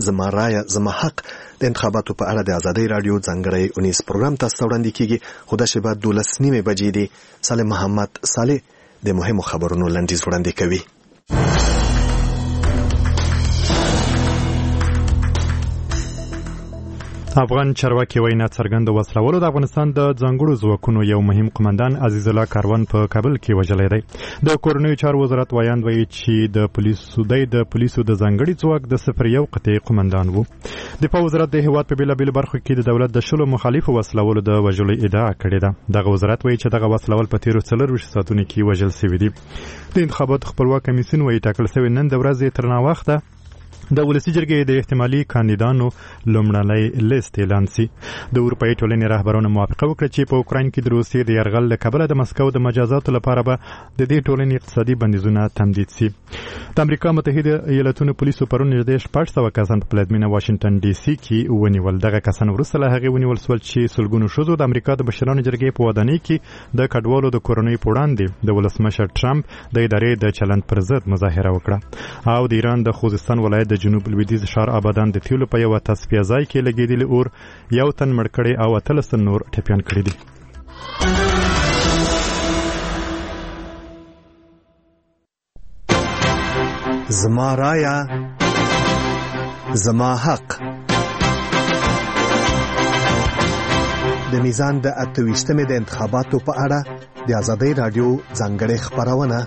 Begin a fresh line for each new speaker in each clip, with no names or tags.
زما رایه زما حق د انتخاباتو په اړه د ازادي رادیو ځانګړی اونیز پروګرام تاسو وړاندې کیږي. خو د شبا 12:30 بجې دی. سالم محمد صالح د مهمو خبرونو لنډیز وړاندې کوي.
افغان چارواکي وینا څرګنده وسلولو د افغانستان د ځانګړو ځواکونو یو مهم قومندان عزیز الله کاروان په کابل کې وژلی دی. د کورنیو چارو وزارت وایي چې د پولیسو د ځانګړي ځواک د 01 قطعي قومندان وو. دفاع وزارت د هیواد په بیلابیلو برخو کې د دولت د شلو مخالفو وسلولو د وژلو ادعا کړې ده. دغه وزارت وایي چې دغه وسلول په تیرو 24 ساعتونو کې وژل شوي دي. د انتخاباتو خپلواک کمیسیون وایي ټاکل شوی نن د ورځې تر ناوخته د ولسی جرګې د احتمالي کاندیدانو لومړنی لیست اعلان شي. د اروپایي ټولنې رهبرانو موافقه وکړه چې په اوکراین کې د روسیې د یرغل له کبله د مسکو د مجازاتو لپاره به د دې ټولنې اقتصادي بندیزونه تمدید شي. د امریکا متحده ایالاتونو پولیسو پرون نږدې 600 کسان په پلازمینه واشنگټن ډي سي کې ونیول. دغه کسان وروسته له هغې ونیول شول چې سلګونو ښځو د امریکا د مشرانو جرګې په ودانۍ کې د کډوالو د کورنۍ په وړاندې د ولسمشر ټرمپ د ادارې د چلند پر ضد مظاهره وکړه. او د ایران د خوزستان ولایت د جنوب لویدیځ ښار آبادان د تیلو په یوه تصفیه ځای کې لګېدلي اور یو تن مړ کړی او 13 نور ټپیان کړي دي.
زما رایه زما حق. د میزان د 28مې د انتخاباتو په اړه د ازادي رادیو ځانګړې خبرونه.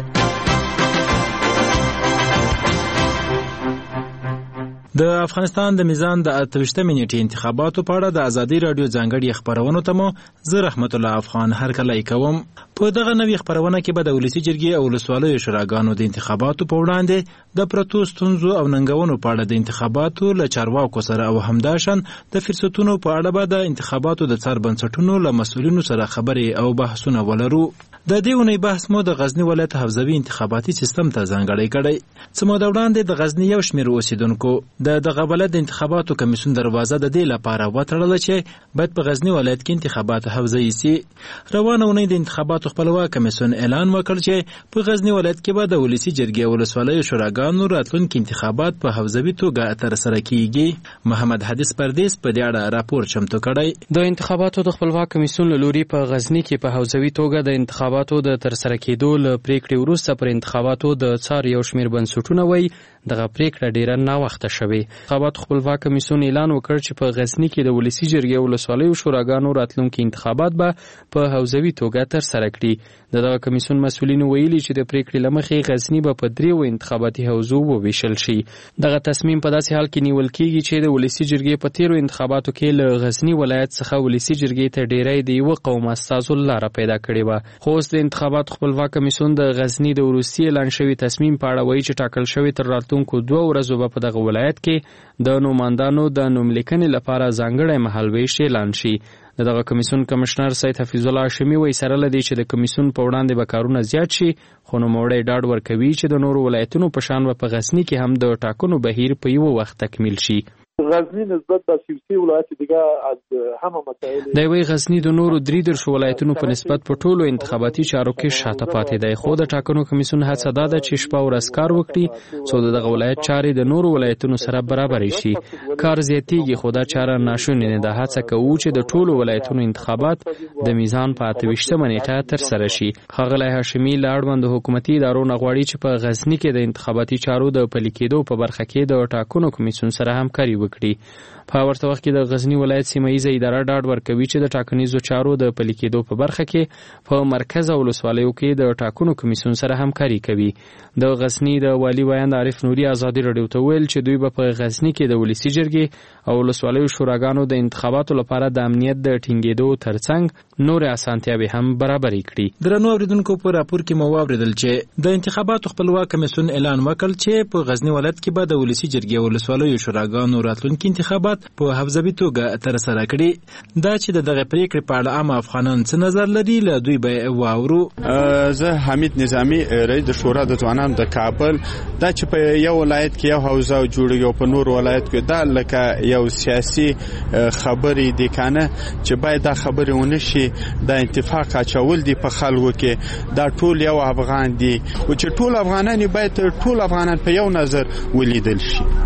د افغانستان د میزان د 28مې نیټې انتخاباتو په اړه د ازادي رادیو ځانګړي خبرونو ته مو زه رحمت الله افغان هرکلی کوم. په دغه نوې خبرونه کې به د ولسی جرګې او ولسوالیو شوراګانو د انتخاباتو په وړاندې د پرتو ستونزو او ننګونو په اړه د انتخاباتو له چارواکو سره او همداشان د فرصتونو په اړه به د انتخاباتو د څار بنسټونو له مسؤلینو سره خبرې او بحثونه ولرو. د دې اونۍ بحث مو د غزنی ولایت حوزوي انتخاباتي سیستم ته ځانګړی کړی. څه موده وړاندې د غزنی یو شمېر اوسیدونکو دغه ولایت د انتخاباتو کمیسیون دروازه د دې لپاره وتړله چې باید په غزنی ولایت کې انتخابات حوزوي سي. روانه اونۍ د انتخاباتو خپلواک کمیسیون اعلان وکړ چې په غزنی ولایت کې به د ولسی جرګې او ولسوالیو شوراګانو راتلونکي انتخابات په حوزوي توګه ترسره کیږي. محمد حدیث پردیس په دې اړه راپور چمتو کړی.
د انتخاباتو د خپلواک کمیسیون له لوري په غزنی کې په حوزوي توګه د انتخاباتو د ترسره کېدو له پریکړې وروسته پر انتخاباتو د څار یو شمېر بنسټونه وایي دغه پریکړه ډیره ناوخته شوې. انتخاباتو خپلواک کمیسیون اعلان وکړ چې په غزنی کې د ولسی جرګې او ولسوالیو شوراګانو راتلونکي انتخابات به په حوزوي توګه ترسره کړي. دغه کمیسیون مسؤلینو ویلي چې د پریکړې له مخې غزنی به په 3 انتخاباتي حوزو وویشل شي. دغه تصمیم په داسې حال کې نیول کیږي چې د ولسی جرګې په تیرو انتخاباتو کې له غزنی ولایت څخه ولسی جرګې ته ډیری د یو قوم استازو لاره پیدا کړې و. خو اوس د انتخاباتو خپلواک کمیسیون د غزنی د وروستي اعلان شوی تصمیم په اړه وایي چې ټاکل شوی تر راتلونکو 2 ورځو به په دغه ولایت کې د نوماندانو د نوملیکنې لپاره ځانګړی مهالویش اعلان شي. دغه کمیسیون کمشنر سید حفیظ الله هاشمي وایي سره لدی چې د کمیسیون په وړاندې به کارونه زیات شي، خو نوموړی ډاډ ورکوي چې د نورو ولایتونو په شان په غزنی کې هم د ټاکنو بهیر په یو وخت تکمیل شي.
غزنی نسبت به 30 ولایت دیگه از همه مسائل
د وی غزنی د نورو 3 ولایتونو په نسبت په ټولو انتخاباتي چارو کې شاته پاتې دی. خو د ټاکنو کمیسیون هڅه ده چې شپه ورځ کار وکړي څو دغه ولایت چارې د نورو ولایتونو سره برابر شي. کار زیاتیږي خو دا چاره ناشونې نه ده. هڅه کوو چې د ټولو ولایتونو انتخابات د میزان په 28مه نیټه تر سره شي. ښاغلی هاشمي له اړوند حکومتي ادارو نه غواړي چې په غزنی کې د انتخاباتي چارو د پلي کېدو په برخه کې د ټاکنو کمیسیون سره همکاري وکړي. په ورته وخت کې د غزنی ولایت سیمه‌ایزه اداره ډاډ ورکوي چې د ټاکنیزو چارو د پلي کېدو په برخه کې په مرکز او ولسوالیو کې د ټاکنو کمیسیون سره همکاري کوي. د غزنی د والی ویاند عارف نوري ازادي رادیو ته ویل چې دوی به په غزنی کې د ولسی جرګې او ولسوالیو شوراګانو د انتخاباتو لپاره د امنیت د ټینګېدو ترڅنګ نور اسانتیاوې هم برابرې کړي.
درنو اوریدونکو په راپور کې مو واوریدل چې د انتخاباتو خپلواک کمیسیون اعلان وکړ چې په غزنی ولایت کې به د ولسی جرګې او ولسوالیو شوراګانو راتلونکي انتخابات په حوزوي توګه ترسره کړي. دا چې دغه پریکړې په اړه عام افغانان څه نظر لري له دوی به واورو.
زه حمید نظامی رئیس د شورا د ځوانانو د کابل دا چې په یو ولایت کې یو حوزه جوړیږي او په نور ولایت کې دا لکه یو سیاسي خبرې دي کنه چې باید دا خبرې ونشي. دا اتفاق اچول دي په خلکو کې دا ټول یو افغان دي او چې ټول افغانان باید ټول افغانان په یو نظر ولیدل شي.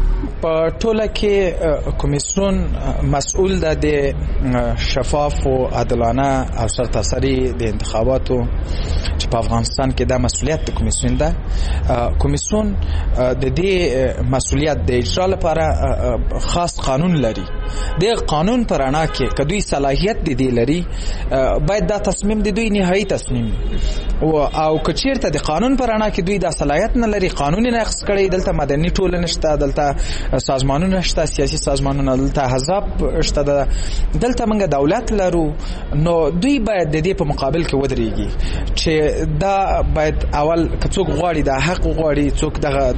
په ټوله کې کمیسیون مسؤل ده د شفاف او عادلانه او سرتاسري د انتخاباتو چې په افغانستان کې دا مسؤلیت د کمیسیون ده. کمیسیون د دې مسؤلیت د اجرا لپاره خاص قانون لري. د قانون پر اړه کې کدوې صلاحیت د دې لري باید دا تصمیم د دوی نهایی تصمیم او کچیرته د قانون پر اړه کې دوی دا صلاحیت نه لري، قانون نه نقض کړي، دلته مدني ټولنه شته، دلته سازمانونه شته، سیاسي سازمانونه، دلته احزاب شته، دلته موږ دولت لرو، نو دوی باید د دې په مقابل کې ودرېږي چې دا باید اول څوک غواړي دا حق غواړي، څوک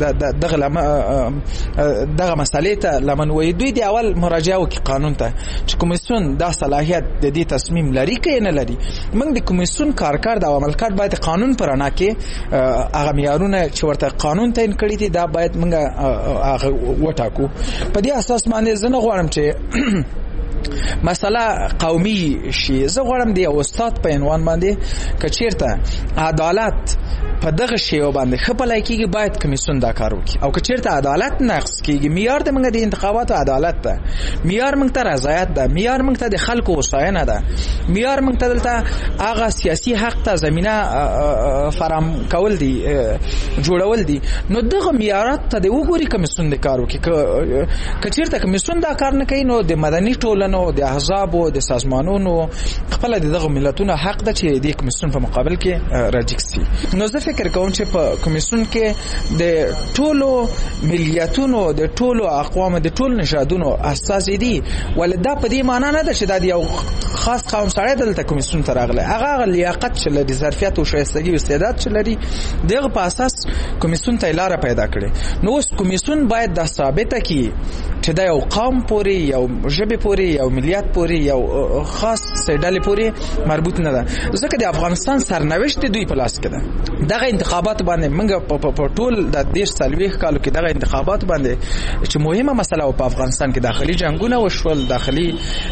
دغه مسالې ته لمن وي، دوی د اول مراجعه وکړي قانون ته چې کمیسیون دا صلاحیت د دې تصمیم لري که نه لري. موږ د کمیسیون کارکرد او عملکرد باید قانون پر اړه کې هغه معیارونه چې ورته قانون تعیین کړي دي دا باید موږ هغه وټاکو. په دې اساس باندې زه نه غواړم چې مسله قومي شي. زه غواړم د یو استاد په عنوان باندې کچیرته عدالت په دغه شیو باندې خپلای کیږي باید کمیسیون دا کار وکړي، او کچیرته عدالت نقض کیږي، معیار د موږ د انتخاباتو عدالت ده، معیار موږ ته رضایت ده، معیار موږ ته د خلکو وساینه ده، معیار موږ ته دلته هغه سیاسي حق ته زمينه فراهم کول دي، جوړول دي. نو دغه معیارات ته د وګوري کمیسیون د کار وکړي. کچیرته کمیسیون دا کار نه کوي نو د مدني ټولنو، د احزابو، د سازمانونو خپل دغه ملتونو حق ده چې د کمیسیون په مقابل کې راجګ سي. نو زه فکر کوم چې په کمیسیون کې د ټولو ملیتونو، د ټولو اقوامو، د ټولو نژادونو استازي دي، ولدا په دې معنی نه ده چې دا یو خاص قوم سره دلته کمیسیون ته راغلی. هغه لیاقت چې لري، ظرفیت او شایستګي او استعداد چې لري، دغه په اساس کمیسیون ته لار پیدا کړي. نو اوس کمیسیون باید دا ثابته کړي چې دا یو قوم پورې، یو ژبه پورې، یو ملیت پورې، یو خاص ډلې پورې مربوط نه ده، ځکه د افغانستان سرنوشت دوی په لاس کې ده. دغه انتخابات باندې موږ په ټول د 30 کالو کې دغه انتخابات باندې چې مهمه مسله په افغانستان کې داخلي جنگونه وشول، داخلي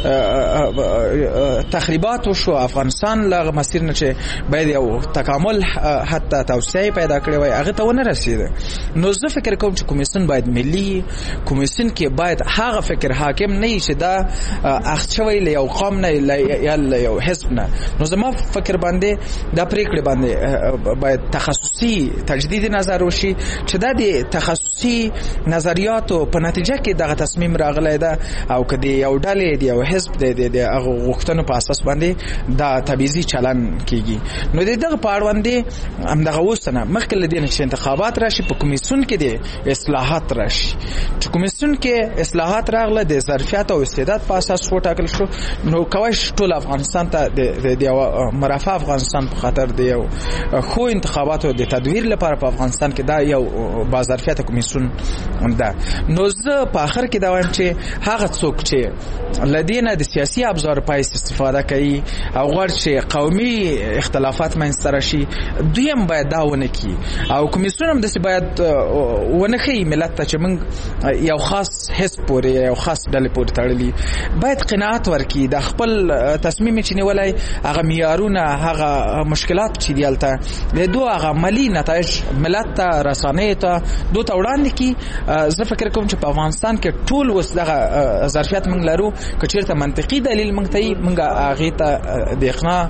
تخریبات وشو، افغانستان له مسیر نه چې باید یو تکامل حتی توسعه پیدا کړي وای هغه ته ونه رسیده. نو زه فکر کوم چې کمیسیون باید ملي کمیسیون کې باید هغه فکر حاکم نه شي دا اخچوي له یو قوم نه یا له یو حزب نه. نو زما فکر باندې دا پریکړه باندې باید تخصصي تجدید نظر وشي چې دا د تخصصي نظریاتو په نتیجه کې دغه تصمیم راغلی ده، او کدی یو ډلې دی یو حزب د هغه غوښتنو په اساس باندې دا تبعیضي چلن کیږي. نو دغه په اړه باندې همدغه وسنه مخکې لدی چې انتخابات راشي، په کمیسیون کې د اصلاحات راشي. چې کمیسیون کې اصلاحات راغله د ظرفیت او استعداد په اساس وټاکل شو، نو کوي ټول افغانستان ته د مرافع افغانستان په خاطر د یو خو انتخاباتو د تدویر لپاره په افغانستان کې دا یو بازارفیت کمیسیون ده. نو زه په اخر کې دا وایم چې هغه څوک چې لدینه د سیاسي ابزار پایس استفاده کوي او غواړي چې قومي اختلافات منځته راشي، دویم باید دا ونه کړي، او کمیسیون هم داسې باید ونه ښیي ملت ته چې موږ یو خاص حزب پورې، یو خاص ډلې پورې تړلي. باید قناعت ورکړي د خپل تصمیم چې نیولی، هغه معیارونه، هغه مشکلات چې دی هلته د دوه هغه عملي نتایج ملت ته، رسنیو ته دوی ته وړاندې کړي. زه فکر کوم چې په افغانستان کې ټول اوس دغه ظرفیت موږ لرو، که چېرته منطقي دلیل موږ ته وي موږ هغې ته د اقناع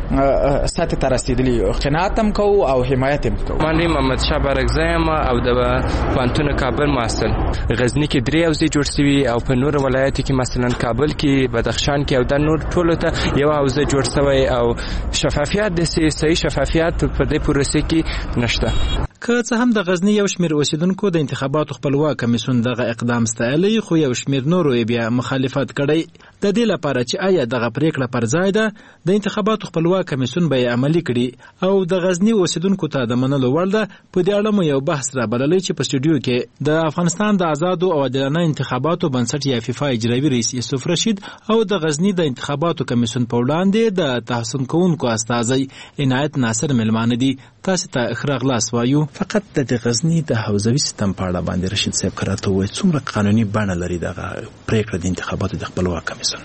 سطحې ته رسېدلي، قناعت هم کوو او حمایت هم کوو.
من محمد شاه بارکزی یم او د پوهنتون کابل محصل. غزني کې 3 حوزې جوړ شوي او په نور ولایاتو کې مثلا کابل کې، بدخشان کې او د نور ټولو ته یو حوزه جوړ شوی او شفافیت د صحیح شفافیت په دې پروسه کې نشته.
که څه هم د غزنی یو شمیر اوسیدونکو د انتخاباتو خپلواک کمیسیون دغه اقدام ستایلی، خو یو شمیر نورو بیا مخالفت کړی د دې لپاره چې آیا دغه پریکړه پر ځای ده د انتخاباتو خپلواک کمیسیون به عملی کړي او د غزنی اوسیدونکو ته د منلو وړ ده. په دې اړه مو یو بحث را بللی چې په سټوډیو کې د افغانستان د آزادو او عادلانه انتخاباتو بنسټ یا فیفا اجرایي رئیس یوسف رشید او د غزنی د انتخاباتو کمیسیون په وړاندې د تحسین کوونکو استازي عنایت ناصر ملمانه دي. تاسو ته اخراغلاس وایو.
فقط د غزنی د حوزوي سیستم په اړه باندې رشید صاحب کراته وایي څومره قانوني بڼه لري دغه پریکړه د انتخاباتو د خپلواک کمیسیون.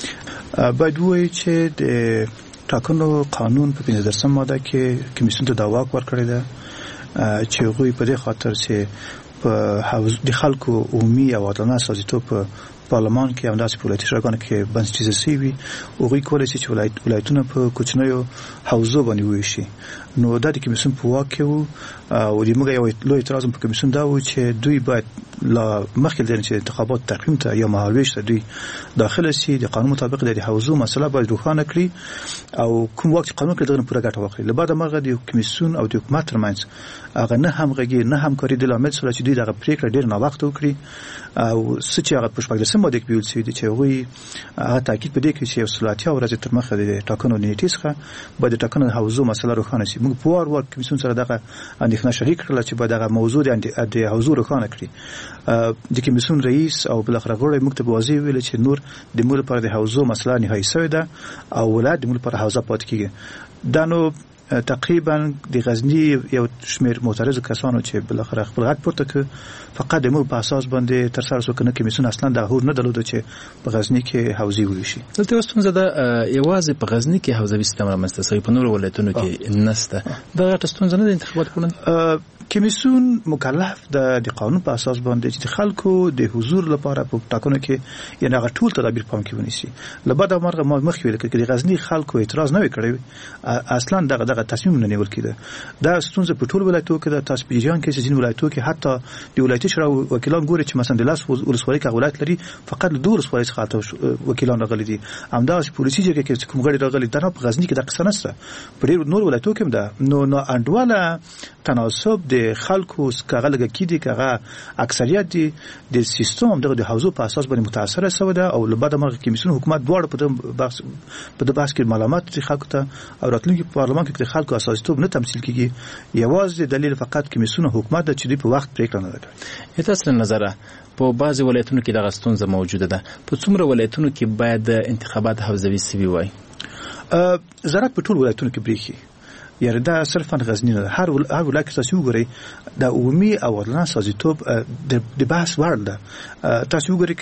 باید وایي چې د ټاکنو قانون په 15 ماده کې کمیسیون ته دا واک ورکړی ده چې هغوی په دې خاطر چې په د خلکو عمومي او عادلانه استازیتوب په پارلمان کې همداسې په ولایتي شوراګانو کې بنسټیزه شوي هغوی کولی شي چې ولایتونه په کوچنیو حوزو باندې وویشي. نو دا د کمیسیون په واک کې وو او د موږ یو لوی اعتراض په کمیسیون دا و چې دوی باید لا مخکې د انتخابات تقویم ته یا مهالویش ته دوی داخله شي، د قانون مطابق د حوزو مسله باید روښانه کړي او کوم وخت قانون کې دغه پوره ګټه واخلي. له بعده مرغه د کمیسیون او د حکومت ترمنځ هغه نه همغږي نه همکاري د لامل سره چې دوی دغه پریکړه ډېر ناوخته وکړي او څه چې هغه په شپږ ماده کې ویل شوي دي چې هغوی هغه تاکید په دې کوي چې یو څلور اتیا ورځې تر مخه د ټاکنو نیټې څخه باید د ټاکنو د حوزو مسله روښانه شي. موږ په وار کمیسیون سره دغه اندېښنه شریک کړله چې باید دغه موضوع د حوزو روښانه کړي. د کمیسیون رئیس او بالاخره غړي موږ ته واضح ویل چې نور د موږ لپاره د حوزو مسله نهایي شوې ده او ولایت د موږ لپاره حوزه پاتې کیږي. دا نو تقریبا د غزنی یو شمیر معترض کسانو چې بالاخره خپل غږ پورته کړ فقط د موږ په اساس باندې تر سره وکنه کمیسیون اصلا د هور نه درلود چې په غزنی کې حوزې وویشي.
دلته وستونزه ده یوازې په غزنی کې حوزوي سیستم رامنځته شوی، په نورو ولایتونو کې نشته. دا غټه ستونزه نه ده انتخابات کړل. کمیسیون مکلف د قانون په اساس باندې چې خلکو د حضور لپاره په ټاکنو کې یعنی هغه ټول تدابیر پام کې ونیسي. لبعد مرغه ما مخکې ویل کړي د غزنی خلکو اعتراض نه وکړي اصلا دغه تصمیم نه نیول کېده. دا ستونزه په ټول ولایتونو کې د تاسو پیژان کې چې ځین ولایتونو کې حتی د ولایتي شورا وکیلان ګوري چې مثلا د لاس ولسوالۍ کې ولایت لري فقط د ولسوالۍ څخه وکیلان راغلي دي. همداس پولیسي جګه کې کوم غړي راغلي دا په غزنی کې د قصه نشته. په ډېر نور ولایتونو کې ده نو انډواله تناسب د خلکو څخه لګه کیدي کغه اکثریت د سیستم د حوزو په اساس باندې متاثر شوی ده او لبعد مرغه کمیسیون حکومت دواړه په د بحث کې معلومات خلکو ته او راتلونکي پارلمان کې د خلکو اساسیتوب نه تمثيل کیږي. یوازې دلیل فقط کمیسیون حکومت د چدي په وخت پریکړه نه ده. تاسو نظر په بعضي ولایتونو کې دغه ستونزه موجوده ده، په څومره ولایتونو کې باید انتخابات حوزوي سوي وای؟
زراعت په ټول ولایتونو کې بریخي یعنی دا صرفا غزنی نه هر ولایت کې تاسو وګورئ د عمومي او عادلانه استازیتوب د بحث وړ ده. تاسو وګورئ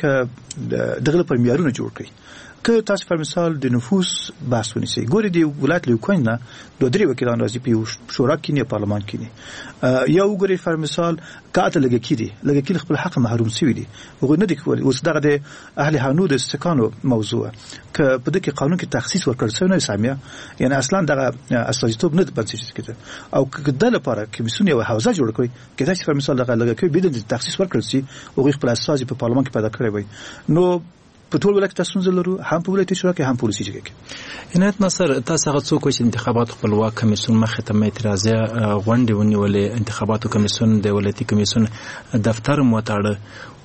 ک دغه په معیارونو جوړ کړئ. که تاسو په مثال د نفوس بحث ونیسئ ګورئ د ولایت له کوم نه دوه درې وکیلان راځي په شورا کې نه پارلمان کې نه یا وګورئ په مثال کاته لګی کړي خپل حق محروم شوی دي وګورئ نه د کولی اوس دغه د اهل حنود استکانو موضوع ک په دغه قانون کې تخصیص ورکړل شوی نه سامیا یعنی اصلا دغه استازیتوب نه بنسټ کېده او کله لپاره کمیسیون یو حوزه جوړ کړي کله چې په مثال دغه لګی کړي بدون تخصیص ورکړل شي او خپل اساس په پارلمان کې پیدا کړی وي. نو په ټول ولایت تاسو لرو هم په ولایتي شورا کې هم پولیسي جګه کې.
عنایت ناصر تاسو هغه څوک چې انتخابات خپلواک کمیسیون مخه ته اعتراضه غونډه ونیولې انتخاباتو کمیسیون د ولایتي کمیسیون دفتر موټاړه